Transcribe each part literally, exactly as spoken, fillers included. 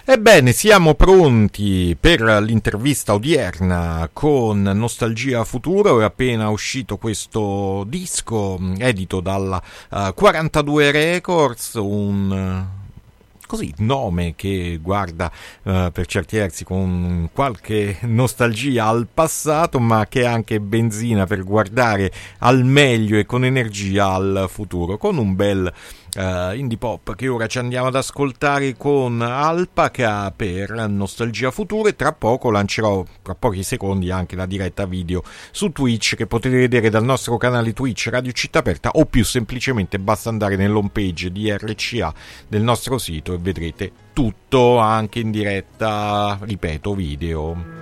Ebbene, siamo pronti per l'intervista odierna con Nostalgia Futuro. È appena uscito questo disco edito dalla uh, quarantadue Records, un uh, così nome che guarda uh, per certi versi con qualche nostalgia al passato, ma che è anche benzina per guardare al meglio e con energia al futuro, con un bel Uh, indie pop che ora ci andiamo ad ascoltare con Alpaca per Nostalgia Futuro, e tra poco lancerò, tra pochi secondi, anche la diretta video su Twitch che potete vedere dal nostro canale Twitch Radio Città Aperta, o più semplicemente basta andare nell'home page di R C A del nostro sito e vedrete tutto anche in diretta, ripeto, video.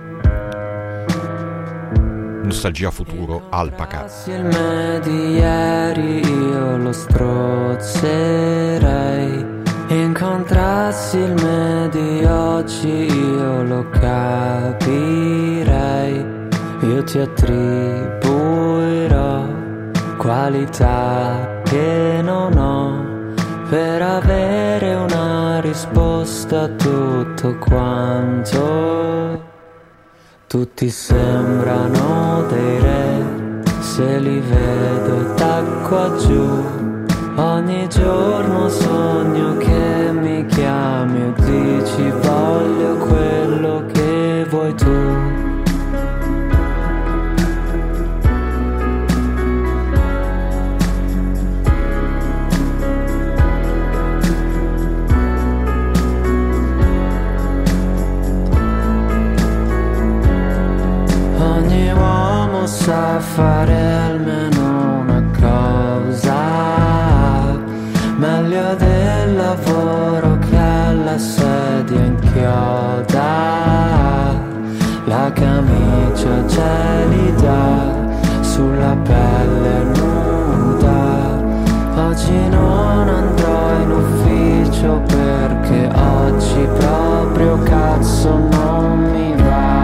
Nostalgia Futuro, Alpaca. Il me di ieri io lo strozzerei, incontrassi il me di oggi io lo capirei. Io ti attribuirò qualità che non ho per avere una risposta a tutto quanto. Tutti sembrano dei re, se li vedo da qua giù. Ogni giorno sogno che mi chiami e dici voglio quello che vuoi tu. Sa fare almeno una cosa, meglio del lavoro che alla sedia inchioda. La camicia gelida sulla pelle nuda. Oggi non andrò in ufficio perché oggi proprio cazzo non mi va.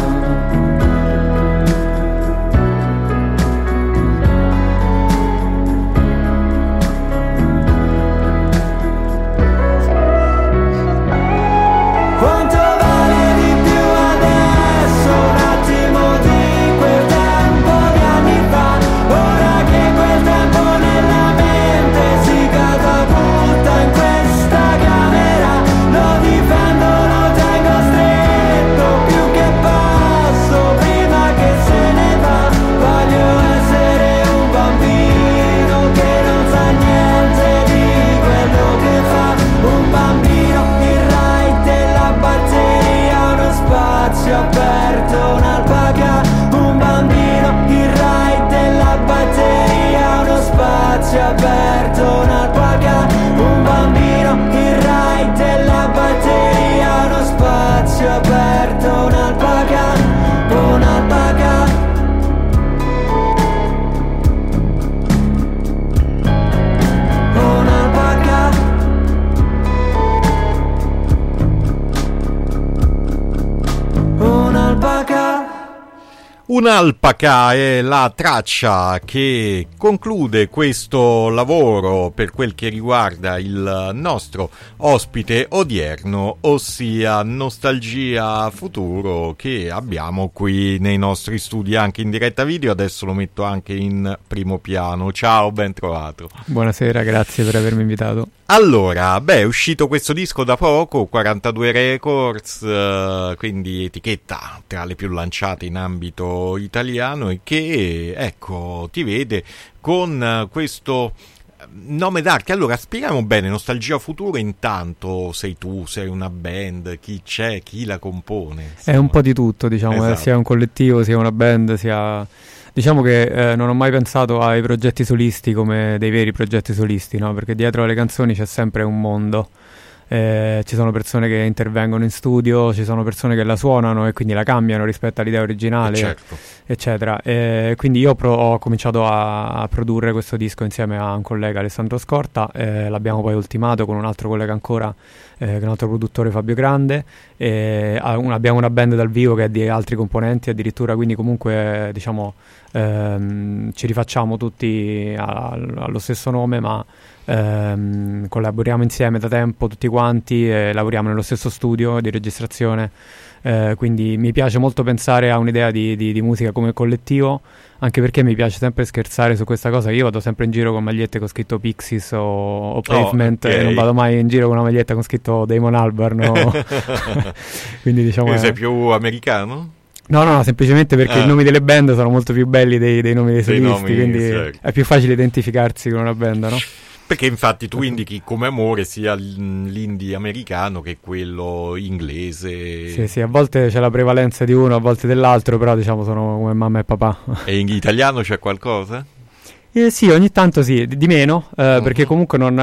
Aperto un'alpaca, un bambino, il ride della batteria, uno spazio aperto un'alpaca, un bambino, il ride della batteria, uno spazio aperto un'alpaca, un'alpaca. Un'alpaca è la traccia che conclude questo lavoro per quel che riguarda il nostro ospite odierno, ossia Nostalgia Futuro, che abbiamo qui nei nostri studi anche in diretta video. Adesso lo metto anche in primo piano. Ciao, ben trovato. Buonasera, grazie per avermi invitato. Allora, beh, è uscito questo disco da poco, quarantadue Records, eh, quindi etichetta tra le più lanciate in ambito italiano, e che, ecco, ti vede con questo nome d'arte. Allora, spieghiamo bene Nostalgia Futuro. Intanto sei tu, sei una band, chi c'è, chi la compone? Insomma. È un po' di tutto, diciamo, esatto. eh, sia un collettivo, sia una band, sia... Diciamo che eh, non ho mai pensato ai progetti solisti come dei veri progetti solisti, no? Perché dietro alle canzoni c'è sempre un mondo. Eh, ci sono persone che intervengono in studio, ci sono persone che la suonano e quindi la cambiano rispetto all'idea originale, certo. eccetera. E quindi io pro- ho cominciato a, a produrre questo disco insieme a un collega, Alessandro Scorta, eh, l'abbiamo poi ultimato con un altro collega ancora, eh, che è un altro produttore, Fabio Grande, e un, abbiamo una band dal vivo che è di altri componenti addirittura, quindi comunque diciamo ehm, ci rifacciamo tutti a, allo stesso nome, ma ehm, collaboriamo insieme da tempo tutti quanti e lavoriamo nello stesso studio di registrazione. Eh, quindi mi piace molto pensare a un'idea di, di, di musica come collettivo, anche perché mi piace sempre scherzare su questa cosa. Io vado sempre in giro con magliette con scritto Pixies o, o Pavement, oh, okay. E non vado mai in giro con una maglietta con scritto Damon Albarn, no? Quindi diciamo quindi sei più americano? No, no, semplicemente perché ah. i nomi delle band sono molto più belli dei, dei nomi dei solisti, nomi, quindi sì. È più facile identificarsi con una band, no? Perché infatti tu indichi come amore sia l'indie americano che quello inglese. Sì, sì, a volte c'è la prevalenza di uno, a volte dell'altro, però diciamo sono come mamma e papà. E in italiano c'è qualcosa? Eh, sì, ogni tanto sì, di, di meno, eh, uh-huh. perché comunque non,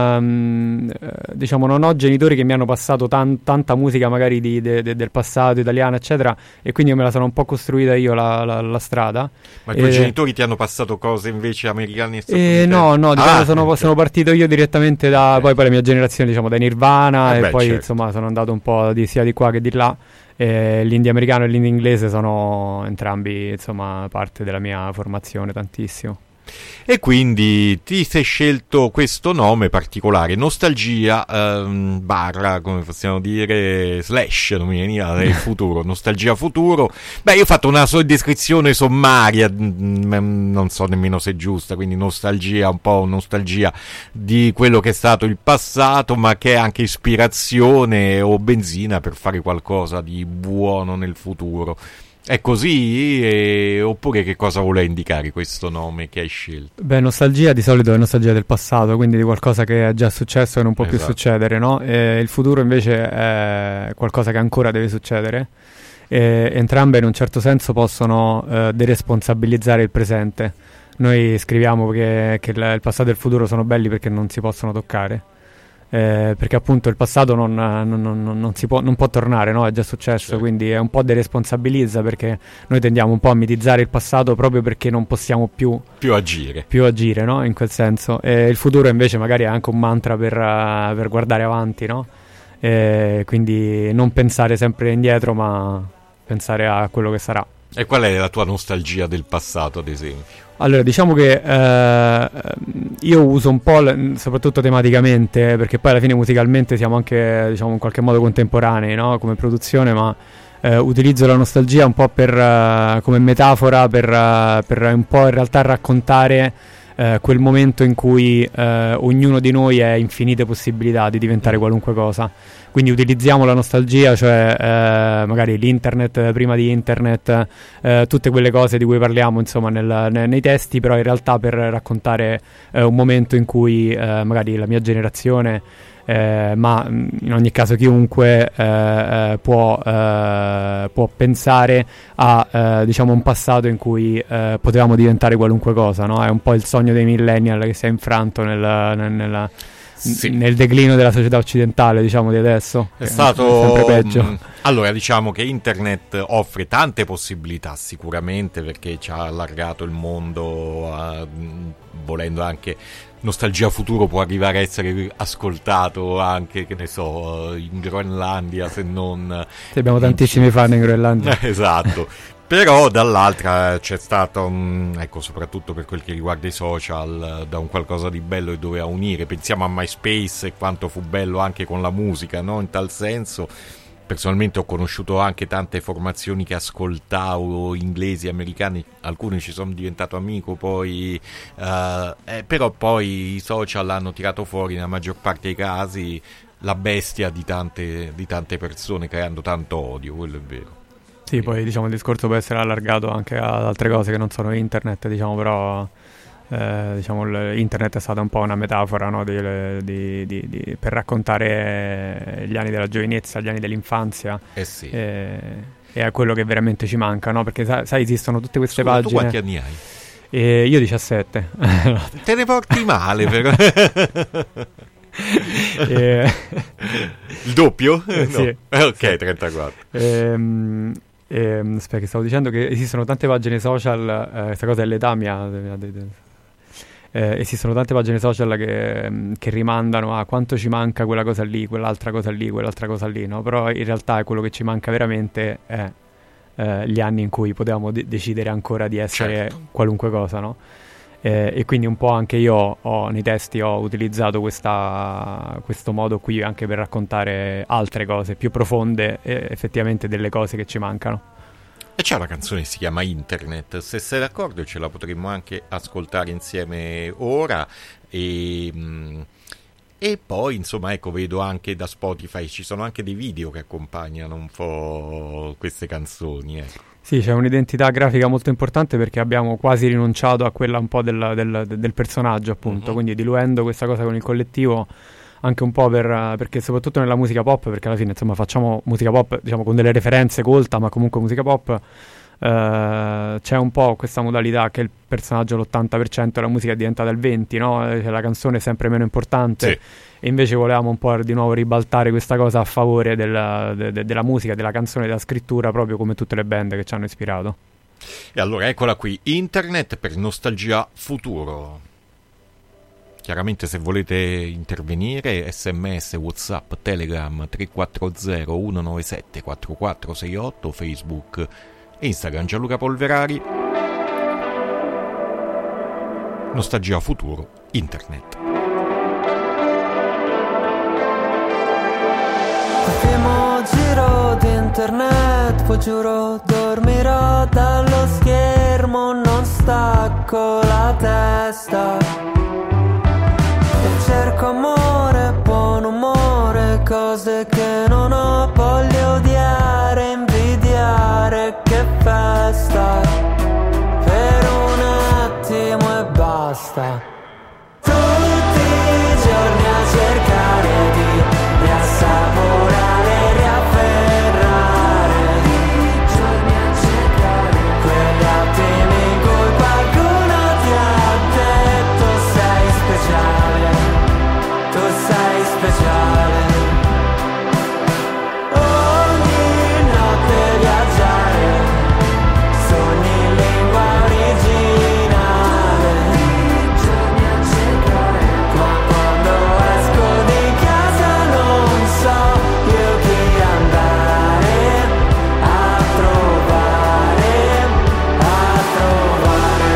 um, eh, diciamo, non ho genitori che mi hanno passato tan- tanta musica magari di, de, de, del passato italiano, eccetera, e quindi io me la sono un po' costruita io la, la, la strada. Ma i tuoi eh, genitori ti hanno passato cose invece americane? Eh, no, no, diciamo ah, sono, okay. sono partito io direttamente da, okay. poi, poi la mia generazione, diciamo, da Nirvana, eh, e beh, poi certo. insomma sono andato un po' di, sia di qua che di là. Eh, l'indie americano e l'indie inglese sono entrambi, insomma, parte della mia formazione tantissimo. E quindi ti sei scelto questo nome particolare, Nostalgia ehm, barra, come possiamo dire, slash, non mi veniva del futuro, Nostalgia futuro. Beh, io ho fatto una so- descrizione sommaria, mh, non so nemmeno se è giusta, quindi nostalgia, un po' nostalgia di quello che è stato il passato, ma che è anche ispirazione o benzina per fare qualcosa di buono nel futuro. È così? E... oppure che cosa vuole indicare questo nome che hai scelto? Beh, nostalgia di solito è nostalgia del passato, quindi di qualcosa che è già successo e non può esatto. più succedere, no? E il futuro invece è qualcosa che ancora deve succedere. E entrambe in un certo senso possono eh, deresponsabilizzare il presente. Noi scriviamo che, che il passato e il futuro sono belli perché non si possono toccare. Eh, perché appunto il passato non, non, non, non, si può, non può tornare, no? È già successo, certo. Quindi è un po' deresponsabilizza, perché noi tendiamo un po' a mitizzare il passato proprio perché non possiamo più, più agire, più agire, no? In quel senso. E il futuro invece magari è anche un mantra per, uh, per guardare avanti, no? E quindi non pensare sempre indietro, ma pensare a quello che sarà. E qual è la tua nostalgia del passato, ad esempio? Allora, diciamo che eh, io uso un po', l- soprattutto tematicamente, perché poi alla fine musicalmente siamo anche, diciamo, in qualche modo contemporanei, no? Come produzione, ma eh, utilizzo la nostalgia un po' per, uh, come metafora per, uh, per un po' in realtà raccontare uh, quel momento in cui uh, ognuno di noi ha infinite possibilità di diventare qualunque cosa. Quindi utilizziamo la nostalgia, cioè eh, magari l'internet prima di internet, eh, tutte quelle cose di cui parliamo insomma nel, ne, nei testi, però in realtà per raccontare eh, un momento in cui eh, magari la mia generazione, eh, ma in ogni caso chiunque eh, eh, può, eh, può pensare a eh, diciamo un passato in cui eh, potevamo diventare qualunque cosa, no? È un po' il sogno dei millennial che si è infranto nel, nel, nella... Sì. Nel declino della società occidentale, diciamo, di adesso è stato sempre peggio. Mh, allora diciamo che internet offre tante possibilità sicuramente, perché ci ha allargato il mondo, a, mh, volendo anche Nostalgia Futuro può arrivare a essere ascoltato anche, che ne so, in Groenlandia, se non sì, abbiamo tantissimi fan in Groenlandia. Esatto. Però dall'altra c'è stato, mh, ecco, soprattutto per quel che riguarda i social, da un qualcosa di bello che doveva unire. Pensiamo a MySpace e quanto fu bello anche con la musica, no? In tal senso, personalmente ho conosciuto anche tante formazioni che ascoltavo, inglesi, americani, alcuni ci sono diventato amico, poi uh, eh, però poi i social hanno tirato fuori nella maggior parte dei casi la bestia di tante, di tante persone, creando tanto odio, quello è vero. Sì, poi diciamo il discorso può essere allargato anche ad altre cose che non sono internet, diciamo, però eh, diciamo internet è stata un po' una metafora, no? di, di, di, di, per raccontare gli anni della giovinezza, gli anni dell'infanzia. Eh sì. E, e è quello che veramente ci manca, no? Perché sai, sai esistono tutte queste Scusa, pagine. Tu quanti anni hai? E io diciassette. Te ne porti male però. e... Il doppio? Eh, no. Sì. Eh, ok, sì. trentaquattro. Ehm... E, aspetta, che stavo dicendo che esistono tante pagine social, eh, questa cosa è l'età mia, eh, esistono tante pagine social che, che rimandano a quanto ci manca quella cosa lì, quell'altra cosa lì, quell'altra cosa lì, no? Però in realtà quello che ci manca veramente è eh, gli anni in cui potevamo de- decidere ancora di essere certo. qualunque cosa, no? Eh, e quindi un po' anche io ho, nei testi ho utilizzato questa, questo modo qui anche per raccontare altre cose più profonde, eh, effettivamente delle cose che ci mancano. E c'è una canzone che si chiama Internet, se sei d'accordo ce la potremmo anche ascoltare insieme ora. E, e poi insomma ecco, vedo anche da Spotify ci sono anche dei video che accompagnano un po' queste canzoni, ecco. Sì, c'è un'identità grafica molto importante perché abbiamo quasi rinunciato a quella un po' del, del, del personaggio, appunto, uh-huh. Quindi diluendo questa cosa con il collettivo anche un po' per, perché soprattutto nella musica pop, perché alla fine insomma facciamo musica pop diciamo con delle referenze colta, ma comunque musica pop, eh, c'è un po' questa modalità che il personaggio l'ottanta per cento e la musica è diventata il venti per cento, no? Cioè, la canzone è sempre meno importante. Sì. E invece volevamo un po' di nuovo ribaltare questa cosa a favore della, de, de, della musica, della canzone, della scrittura, proprio come tutte le band che ci hanno ispirato. E allora eccola qui, Internet per Nostalgia Futuro. Chiaramente se volete intervenire, sms, whatsapp, telegram tre quattro zero uno nove sette quattro quattro sei otto, Facebook, Instagram Gianluca Polverari. Nostalgia Futuro, Internet. Ultimo giro di internet, poi giuro dormirò dallo schermo, non stacco la testa e cerco amore, buon umore, cose che non ho, voglio odiare, invidiare, che festa, per un attimo e basta. Tutti i giorni a cercare di riassaporare, riafferrare, giorni a cercare quegli attimi in cui qualcuno ti ha detto sei speciale, tu sei speciale. Ogni notte viaggiare, sogni in lingua originale, giorni a cercare, ma quando esco di casa non so più chi andare a trovare, a trovare.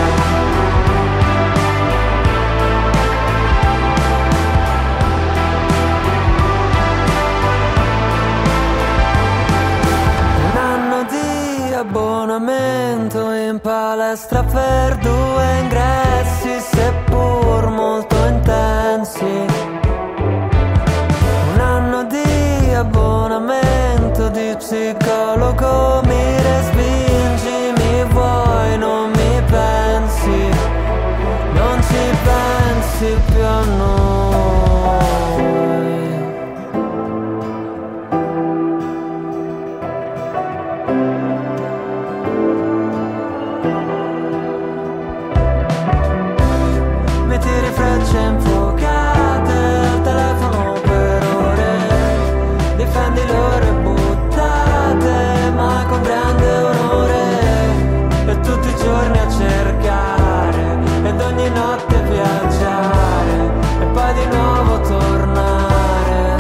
Un anno di abbonamento in palestra per due ingressi, seppur molto intensi. Un anno di abbonamento di psicologo, mi respingi, mi vuoi, non mi pensi, non ci pensi più a noi. Mi tiri frecce infuocate al telefono per ore, difendi le ore buttate, ma con grande onore, e tutti i giorni a cercare, ed ogni notte viaggiare, e poi di nuovo tornare,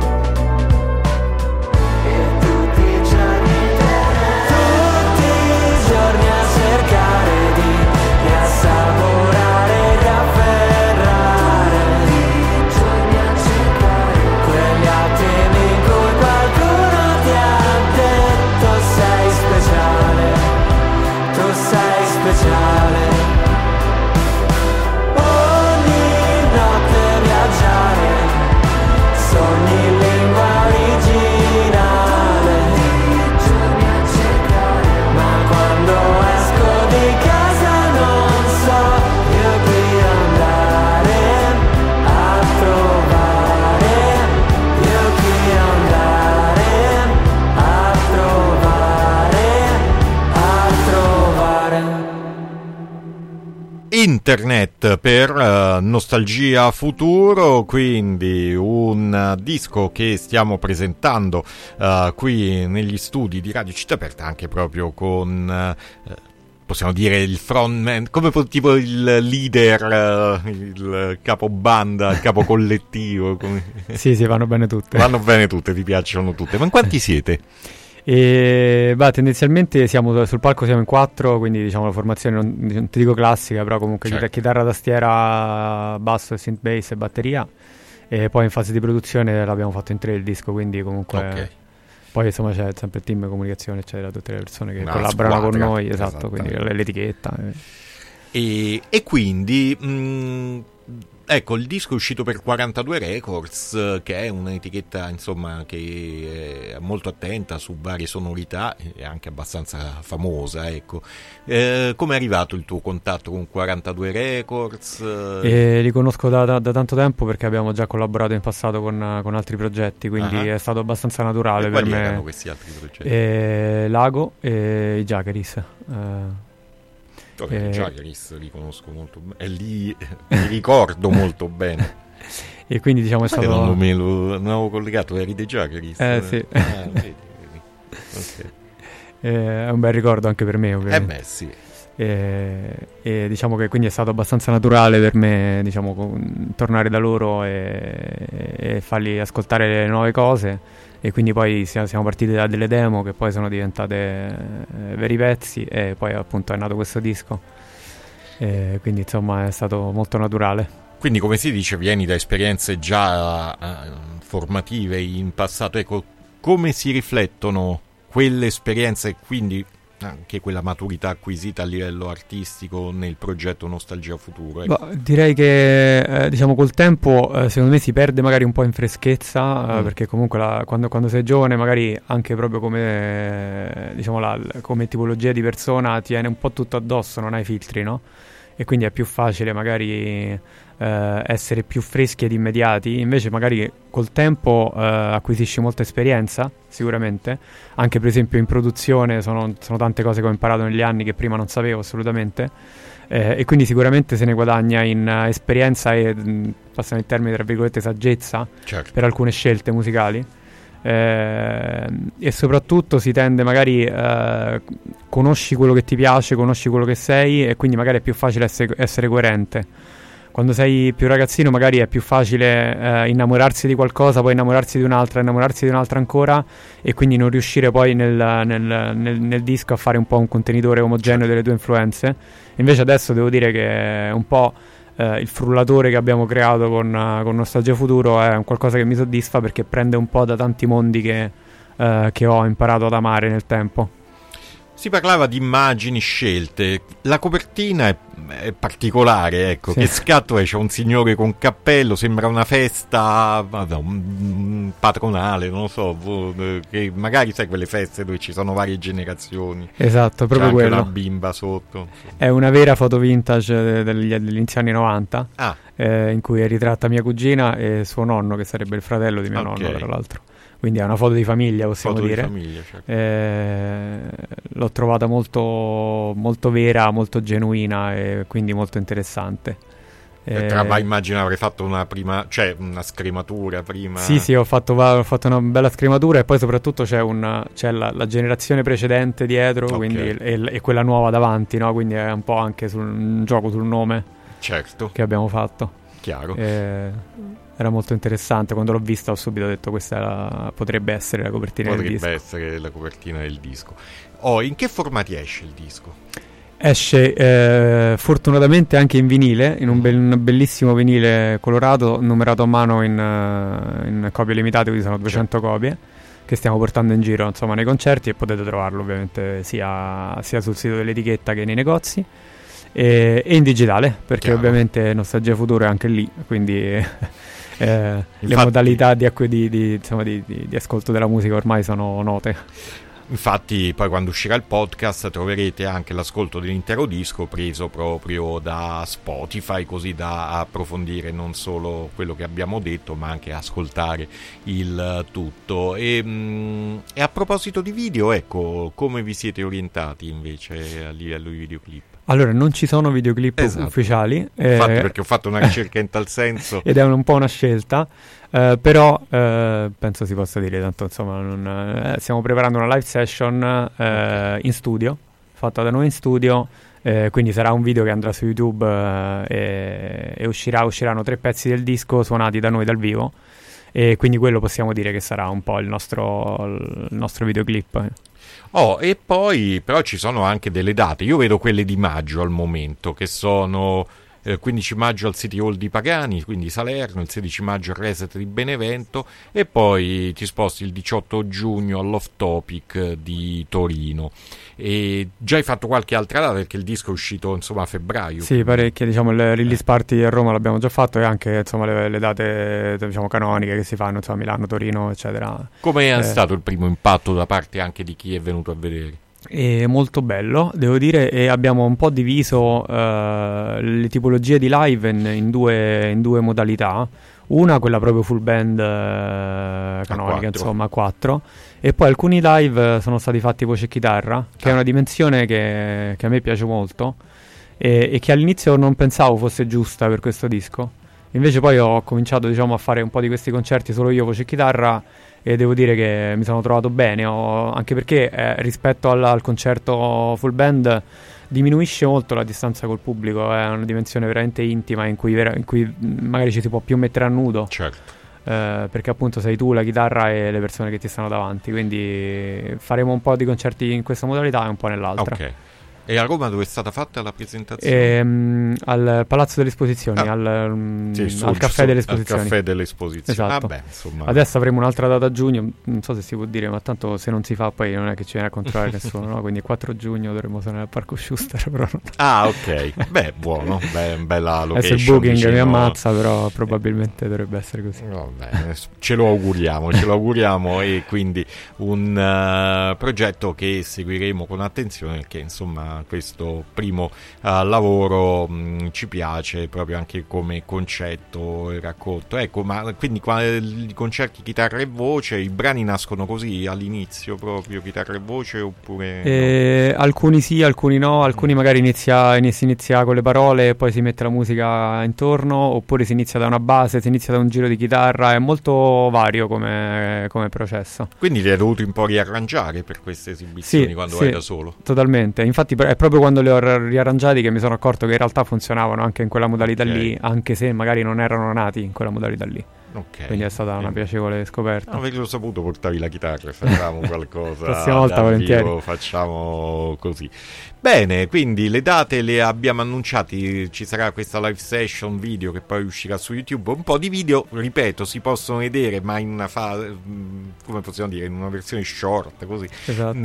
e tutti i giorni, tutti i giorni a cercare di riassaporare, riafferrare, giorni a cercare quegli attimi in cui qualcuno ti ha detto sei speciale, tu sei speciale. Ogni notte viaggiare, sogni in lingua originale, giorni a cercare, ma quando esco di casa non so più chi andare a trovare, più chi andare a trovare, a trovare. Internet per uh, Nostalgia Futuro, quindi un uh, disco che stiamo presentando uh, qui negli studi di Radio Città Aperta, anche proprio con uh, possiamo dire il frontman, come po- tipo il leader, uh, il capo banda, il capo collettivo. Come... Sì, sì, vanno bene tutte. Vanno bene tutte, ti piacciono tutte. Ma in quanti siete? E bah, tendenzialmente siamo sul palco, siamo in quattro, quindi diciamo la formazione non, non ti dico classica, però comunque certo. chitarra, tastiera, basso, e synth bass e batteria. E poi in fase di produzione l'abbiamo fatto in tre il disco, quindi comunque okay. Poi insomma c'è sempre il team comunicazione, eccetera, tutte le persone che Una collaborano squadra, con noi, esatto, quindi l'etichetta. E, e quindi mh, ecco, il disco è uscito per quarantadue Records, che è un'etichetta insomma che è molto attenta su varie sonorità e anche abbastanza famosa, ecco. Eh, come è arrivato il tuo contatto con quarantadue Records? Eh, li conosco da, da, da tanto tempo perché abbiamo già collaborato in passato con, con altri progetti, quindi uh-huh. è stato abbastanza naturale e per quali me. erano questi altri progetti? Eh, Lago e i Jackeries. Eh. Okay, eh, Jackeries li conosco molto bene e lì mi ricordo molto bene e quindi diciamo è stato non me lo non avevo collegato, eri dei Jackeries eh sì ah, vedi, vedi. Okay. Eh, è un bel ricordo anche per me ovviamente. Eh beh sì e, e diciamo che quindi è stato abbastanza naturale per me diciamo con, tornare da loro e, e farli ascoltare le nuove cose. E quindi poi siamo partiti da delle demo che poi sono diventate eh, veri pezzi e poi appunto è nato questo disco, e quindi insomma è stato molto naturale. Quindi come si dice vieni da esperienze già uh, formative in passato, ecco come si riflettono quelle esperienze e quindi anche quella maturità acquisita a livello artistico nel progetto Nostalgia Futuro, ecco. Bah, direi che eh, diciamo col tempo eh, secondo me si perde magari un po' in freschezza, eh, mm. perché comunque la, quando, quando sei giovane magari anche proprio come eh, diciamo la, come tipologia di persona ti viene un po' tutto addosso, non hai filtri, no? E quindi è più facile magari eh, essere più freschi ed immediati. Invece magari col tempo eh, acquisisci molta esperienza, sicuramente, anche per esempio in produzione sono, sono tante cose che ho imparato negli anni che prima non sapevo assolutamente, eh, e quindi sicuramente se ne guadagna in uh, esperienza e mh, passano il termine tra virgolette saggezza, certo. per alcune scelte musicali. Eh, e soprattutto si tende magari eh, conosci quello che ti piace, conosci quello che sei e quindi magari è più facile essere, essere coerente. Quando sei più ragazzino magari è più facile eh, innamorarsi di qualcosa, poi innamorarsi di un'altra, innamorarsi di un'altra ancora e quindi non riuscire poi nel, nel, nel, nel disco a fare un po' un contenitore omogeneo delle tue influenze. Invece adesso devo dire che è un po' Uh, il frullatore che abbiamo creato con, uh, con Nostalgia Futuro è un qualcosa che mi soddisfa perché prende un po' da tanti mondi che, uh, che ho imparato ad amare nel tempo. Si parlava di immagini scelte, la copertina è, è particolare, ecco, sì. Che scatto è? C'è un signore con cappello, sembra una festa no, un patronale, non lo so, che magari sai quelle feste dove ci sono varie generazioni. Esatto, proprio c'è quello. Anche una bimba sotto. Insomma. È una vera foto vintage degli, degli inizi anni novanta, ah. eh, in cui è ritratta mia cugina e suo nonno, che sarebbe il fratello di mio okay. nonno, tra l'altro. Quindi è una foto di famiglia, possiamo foto dire. Di famiglia, certo. eh, l'ho trovata molto, molto vera, molto genuina e quindi molto interessante. Eh, ma immagino avrei fatto una prima, cioè una scrematura prima. Sì, sì, ho fatto, ho fatto una bella scrematura e poi soprattutto c'è, un, c'è la, la generazione precedente dietro, okay. quindi, e, e quella nuova davanti, no? Quindi è un po' anche sul, un gioco sul nome, certo, che abbiamo fatto. Chiaro. Eh, Era molto interessante, quando l'ho vista ho subito detto questa la, potrebbe essere la copertina potrebbe del disco. Potrebbe essere la copertina del disco. Oh, in che formati esce il disco? Esce eh, fortunatamente anche in vinile, in un, be- un bellissimo vinile colorato, numerato a mano in, uh, in copie limitate, quindi sono duecento certo. copie, che stiamo portando in giro insomma nei concerti e potete trovarlo ovviamente sia, sia sul sito dell'etichetta che nei negozi. E, e in digitale, perché Chiaro. Ovviamente Nostalgia Futuro è anche lì, quindi... Eh, Infatti, le modalità di, di, di, insomma, di, di, di ascolto della musica ormai sono note. Infatti poi quando uscirà il podcast troverete anche l'ascolto dell'intero disco preso proprio da Spotify, così da approfondire non solo quello che abbiamo detto ma anche ascoltare il tutto. E, mh, e a proposito di video, ecco, come vi siete orientati invece a livello di videoclip? Allora, non ci sono videoclip esatto. ufficiali. Infatti, eh, perché ho fatto una ricerca in tal senso. Ed è un, un po' una scelta, eh, però eh, penso si possa dire, tanto insomma, non, eh, stiamo preparando una live session eh, okay. in studio, fatta da noi in studio, eh, quindi sarà un video che andrà su YouTube eh, e, e uscirà, usciranno tre pezzi del disco suonati da noi dal vivo. e quindi quello possiamo dire che sarà un po' il nostro, il nostro videoclip. Oh, e poi però ci sono anche delle date, io vedo quelle di maggio al momento, che sono il quindici maggio al City Hall di Pagani, quindi Salerno, il sedici maggio al Reset di Benevento, e poi ti sposti il diciotto giugno all'Off Topic di Torino. E già hai fatto qualche altra data, perché il disco è uscito insomma a febbraio? Sì, parecchie, diciamo il release party a Roma l'abbiamo già fatto, e anche insomma le, le date diciamo canoniche che si fanno, insomma Milano, Torino, eccetera. Come è eh. stato il primo impatto da parte anche di chi è venuto a vedere? È molto bello, devo dire, e abbiamo un po' diviso uh, le tipologie di live in, in, due, in due modalità. Una, quella proprio full band uh, canonica, insomma, a quattro, e poi alcuni live sono stati fatti voce e chitarra, che ah. è una dimensione che, che a me piace molto e, e che all'inizio non pensavo fosse giusta per questo disco. Invece poi ho cominciato, diciamo, a fare un po' di questi concerti solo io, voce e chitarra, e devo dire che mi sono trovato bene, ho, anche perché eh, rispetto al, al concerto full band diminuisce molto la distanza col pubblico, è una dimensione veramente intima in cui, vera, in cui magari ci si può più mettere a nudo, certo. eh, perché appunto sei tu, la chitarra e le persone che ti stanno davanti, quindi faremo un po' di concerti in questa modalità e un po' nell'altra. Ok. E a Roma dove è stata fatta la presentazione? Ehm, al Palazzo delle Esposizioni, ah, al, sì, su, al Caffè su, delle Esposizioni. Al Caffè delle Esposizioni. Esatto. Vabbè, insomma. Adesso avremo un'altra data a giugno, non so se si può dire, ma tanto se non si fa poi non è che ci viene a controllare nessuno, no? Quindi il quattro giugno dovremo suonare al Parco Schuster. Però non... Ah, ok. Beh, buono. Beh, bella location. Adesso il booking vicino... mi ammazza, però probabilmente dovrebbe essere così. Vabbè, ce lo auguriamo, ce lo auguriamo, e quindi un uh, progetto che seguiremo con attenzione, perché insomma questo primo uh, lavoro mh, ci piace proprio anche come concetto e racconto. Ecco, ma quindi qua, i concerti chitarra e voce, i brani nascono così all'inizio proprio chitarra e voce, oppure eh, no? Alcuni sì, alcuni no, alcuni magari inizia, inizia, inizia con le parole e poi si mette la musica intorno, oppure si inizia da una base, si inizia da un giro di chitarra, è molto vario come, come processo. Quindi li hai dovuti un po' riarrangiare per queste esibizioni, sì, quando sì, vai da solo? Totalmente, infatti è proprio quando le ho riarrangiati che mi sono accorto che in realtà funzionavano anche in quella modalità okay. lì, anche se magari non erano nati in quella modalità lì. Okay. Quindi è stata una piacevole scoperta. No, avrei saputo portavi la chitarra e facciamo qualcosa. La prossima volta volentieri. Vivo, facciamo così. Bene, quindi le date le abbiamo annunciate, ci sarà questa live session video che poi uscirà su YouTube. Un po' di video, ripeto, si possono vedere, ma in una fase, come possiamo dire, in una versione short, così, esatto.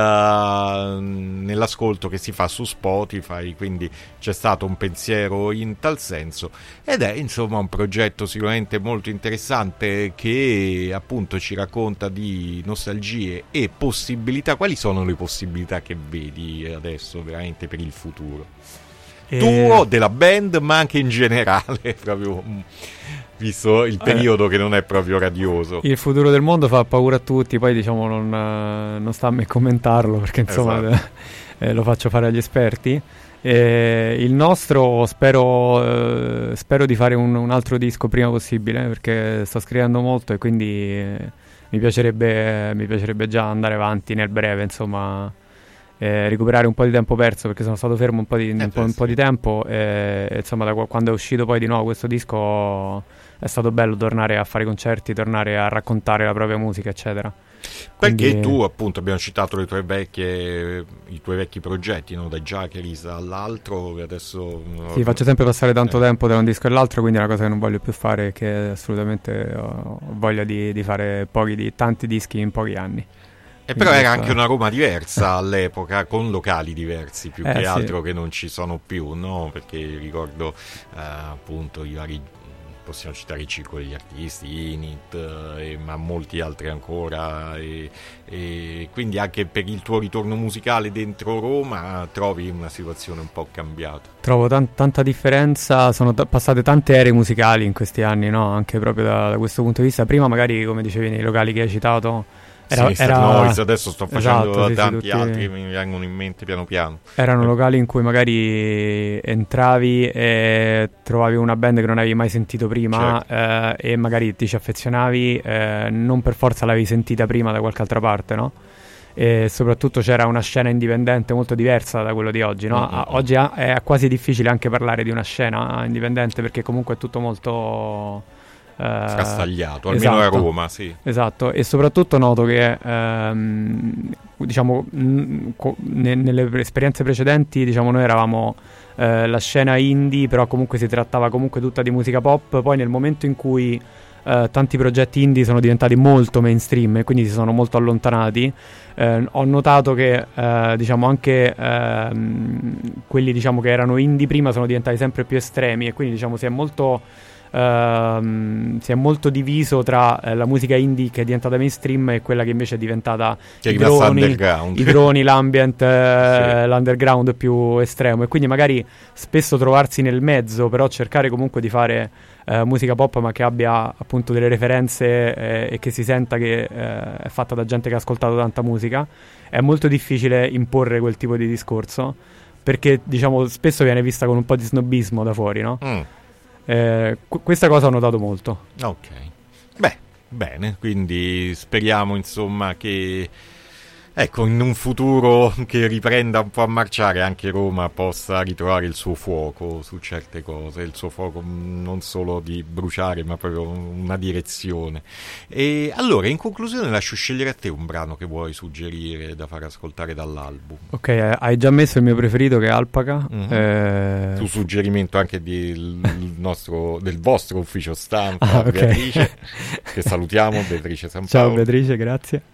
nella, nell'ascolto che si fa su Spotify, quindi c'è stato un pensiero in tal senso, ed è insomma un progetto sicuramente molto interessante che appunto ci racconta di nostalgie e possibilità. Quali sono le possibilità che vedi adesso veramente per il futuro e... tuo, della band, ma anche in generale, proprio visto il periodo eh, che non è proprio radioso? Il futuro del mondo fa paura a tutti, poi diciamo non, non sta a me commentarlo, perché insomma esatto. eh, lo faccio fare agli esperti. Eh, il nostro spero, eh, spero di fare un, un altro disco prima possibile, perché sto scrivendo molto e quindi eh, mi piacerebbe, mi piacerebbe già andare avanti nel breve, insomma, eh, recuperare un po' di tempo perso, perché sono stato fermo un po' di, eh, un po', un po' di tempo e, e insomma da quando è uscito poi di nuovo questo disco è stato bello tornare a fare concerti, tornare a raccontare la propria musica, eccetera. Perché Quindi... tu appunto abbiamo citato le tue vecchie, i tuoi vecchi progetti, no? Da Jackeries all'altro, adesso sì, faccio sempre passare tanto eh. tempo da un disco all'altro, quindi è una cosa che non voglio più fare, che assolutamente ho voglia di, di fare pochi di tanti dischi in pochi anni. E però era anche una Roma diversa all'epoca, con locali diversi più eh, che sì. altro, che non ci sono più, no? Perché ricordo eh, appunto i vari, possiamo citare i circoli degli artisti, Init, eh, ma molti altri ancora, e, e quindi anche per il tuo ritorno musicale dentro Roma trovi una situazione un po' cambiata? Trovo tan- tanta differenza, sono t- passate tante ere musicali in questi anni, no? Anche proprio da, da questo punto di vista. Prima magari, come dicevi, nei locali che hai citato era, sì, era... Noise, adesso sto facendo esatto, sì, tanti sì, altri tutti... che mi vengono in mente piano piano. Erano locali in cui magari entravi e trovavi una band che non avevi mai sentito prima, certo. eh, e magari ti ci affezionavi, eh, non per forza l'avevi sentita prima da qualche altra parte, no? E soprattutto c'era una scena indipendente molto diversa da quello di oggi, no? Mm-hmm. Oggi è quasi difficile anche parlare di una scena indipendente, perché comunque è tutto molto... frastagliato, almeno esatto, a Roma, sì. Esatto, e soprattutto noto che ehm, diciamo mh, co- ne- nelle esperienze precedenti, diciamo, noi eravamo eh, la scena indie, però comunque si trattava comunque tutta di musica pop. Poi nel momento in cui eh, tanti progetti indie sono diventati molto mainstream e quindi si sono molto allontanati, eh, ho notato che eh, diciamo anche ehm, quelli, diciamo, che erano indie prima sono diventati sempre più estremi, e quindi, diciamo, si è molto Uh, si è molto diviso tra uh, la musica indie che è diventata mainstream e quella che invece è diventata che i droni, i droni, l'ambient, uh, sì. l'underground più estremo, e quindi magari spesso trovarsi nel mezzo, però cercare comunque di fare uh, musica pop ma che abbia appunto delle referenze eh, e che si senta che eh, è fatta da gente che ha ascoltato tanta musica. È molto difficile imporre quel tipo di discorso, perché, diciamo, spesso viene vista con un po' di snobismo da fuori, no? Mm. Eh, qu- questa cosa ho notato molto. Ok, beh, bene, quindi speriamo, insomma, che, ecco, in un futuro che riprenda un po' a marciare, anche Roma possa ritrovare il suo fuoco su certe cose, il suo fuoco non solo di bruciare, ma proprio una direzione. E allora, in conclusione, lascio scegliere a te un brano che vuoi suggerire da far ascoltare dall'album. Ok, eh, hai già messo il mio preferito, che è Alpaca. Mm-hmm. eh... Su suggerimento anche di, nostro, del vostro ufficio stampa, ah, okay. Beatrice, che salutiamo, Beatrice San Paolo. Ciao Beatrice, grazie.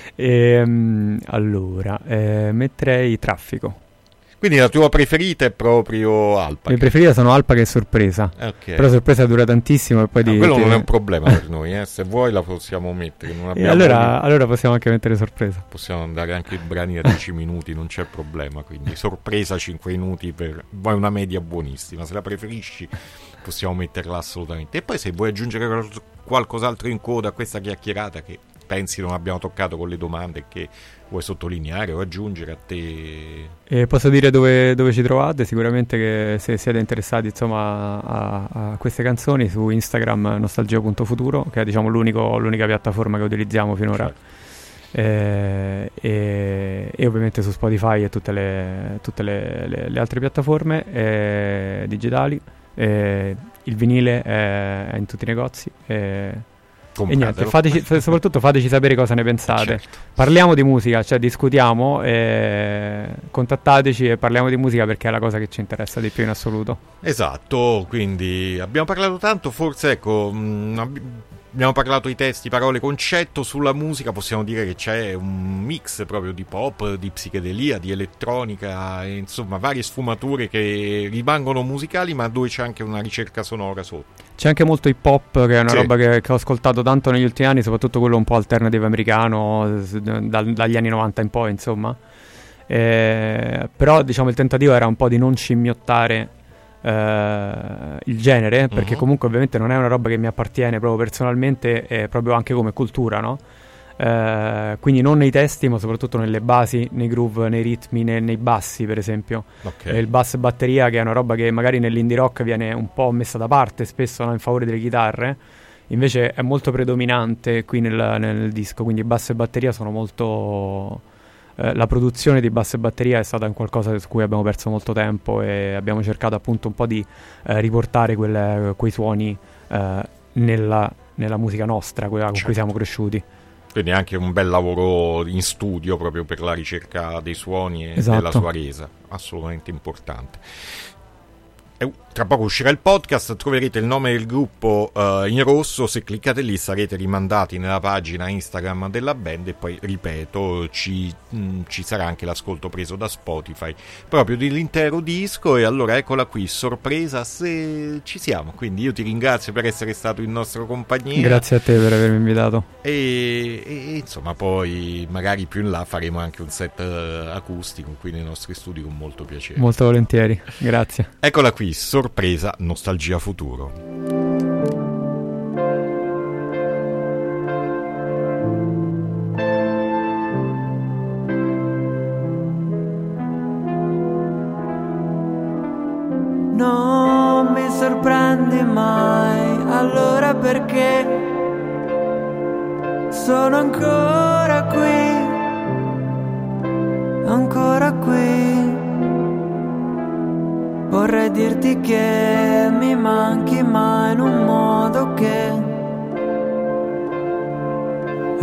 E, um, allora, eh, metterei Traffico. Quindi la tua preferita è proprio Alpaca? Le mie preferite sono Alpaca e Sorpresa. Okay. Però Sorpresa dura tantissimo e poi no, di, quello ti... non è un problema per noi, eh. Se vuoi la possiamo mettere. Non e allora, allora possiamo anche mettere Sorpresa. Possiamo andare anche i brani a dieci minuti, non c'è problema. Quindi Sorpresa cinque minuti, per vuoi una media buonissima. Se la preferisci possiamo metterla assolutamente. E poi se vuoi aggiungere qualcos'altro in coda a questa chiacchierata che pensi non abbiamo toccato con le domande, che vuoi sottolineare o aggiungere a te? E posso dire dove, dove ci trovate? Sicuramente che se siete interessati, insomma, a, a queste canzoni, su Instagram nostalgia punto futuro, che è, diciamo, l'unico, l'unica piattaforma che utilizziamo finora. Certo. E, e, e ovviamente su Spotify e tutte le, tutte le, le, le altre piattaforme eh, digitali. Eh, il vinile è, è in tutti i negozi. E, E niente, fateci, soprattutto fateci sapere cosa ne pensate. Certo. Parliamo di musica, cioè discutiamo, e contattateci e parliamo di musica, perché è la cosa che ci interessa di più in assoluto. Esatto, quindi abbiamo parlato tanto, forse, ecco, mh, abbiamo parlato di testi, parole, concetto. Sulla musica possiamo dire che c'è un mix proprio di pop, di psichedelia, di elettronica, e, insomma, varie sfumature che rimangono musicali, ma dove c'è anche una ricerca sonora sotto. C'è anche molto hip hop, che è una sì. roba che, che ho ascoltato tanto negli ultimi anni, soprattutto quello un po' alternative americano, da, dagli anni novanta in poi, insomma. Eh, però, diciamo, il tentativo era un po' di non scimmiottare eh, il genere, perché uh-huh. comunque ovviamente non è una roba che mi appartiene proprio personalmente, e proprio anche come cultura, no? Uh, quindi non nei testi, ma soprattutto nelle basi, nei groove, nei ritmi, nei, nei bassi, per esempio. Okay. E il basso e batteria, che è una roba che magari nell'indie rock viene un po' messa da parte spesso, no? In favore delle chitarre, invece è molto predominante qui nel, nel disco. Quindi basso e batteria sono molto eh, la produzione di basso e batteria è stata un qualcosa su cui abbiamo perso molto tempo, e abbiamo cercato appunto un po' di eh, riportare quelle, quei suoni eh, nella, nella musica nostra, quella con certo. cui siamo cresciuti. Quindi anche un bel lavoro in studio proprio per la ricerca dei suoni e esatto. della sua resa, assolutamente importante. E tra poco uscirà il podcast, troverete il nome del gruppo uh, in rosso, se cliccate lì sarete rimandati nella pagina Instagram della band, e poi, ripeto, ci, mh, ci sarà anche l'ascolto preso da Spotify proprio dell'intero disco. E allora eccola qui, sorpresa, se ci siamo. Quindi io ti ringrazio per essere stato in nostro compagnia. Grazie a te per avermi invitato. E, e insomma, poi magari più in là faremo anche un set uh, acustico qui nei nostri studi, con molto piacere. Molto volentieri, grazie. Eccola qui, sorpresa, nostalgia futuro. Non mi sorprendi mai, allora perché sono ancora qui, ancora qui. Vorrei dirti che mi manchi, ma in un modo che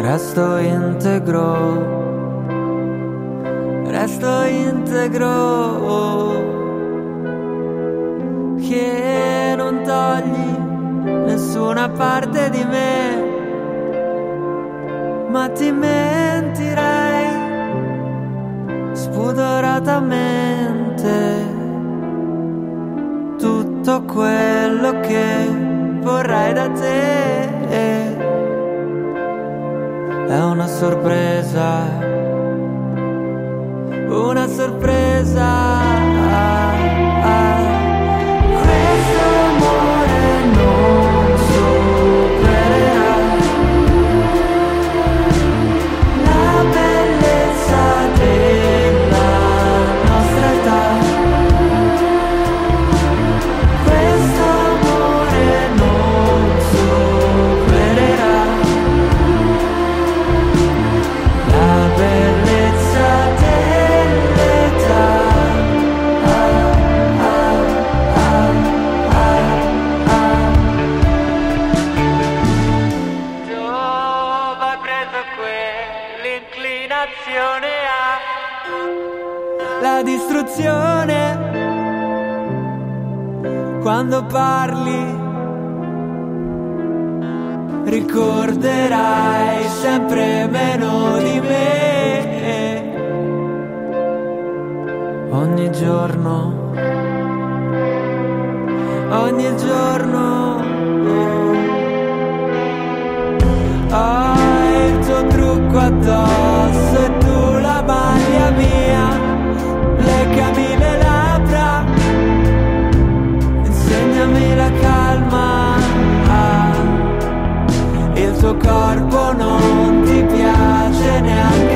resto integro, resto integro, che non togli nessuna parte di me, ma ti mentirei spudoratamente. Tutto quello che vorrei da te è una sorpresa, una sorpresa. Questo amore non supererà la bellezza della nostra età. Questo amore non supererà la bellezza dell'età. La distruzione quando parli, ricorderai sempre meno di me. Ogni giorno, ogni giorno ho il tuo trucco addosso e tu la maglia mia. Leccami le labbra, insegnami la calma. Il tuo corpo non ti piace neanche